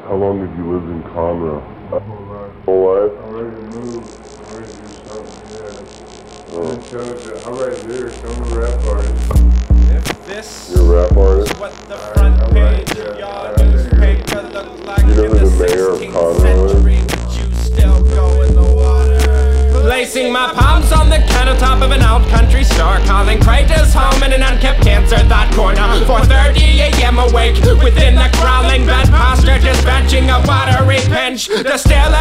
How long have you lived in Conroe? Whole life? I'm ready to move. I'm ready to do something, yeah. I'm right here. Show me rap artist. If this You're a rap artist? is what the front page of your newspaper looked like You know in who the the mayor of 16th Conroe is? century, would you still go in the water? Placing my palms on the countertop of an old country store, calling craters home in an unkept cancer thought corner. 4:30 a.m. awake within a crawling bed posture, just benching a watery pinch. The still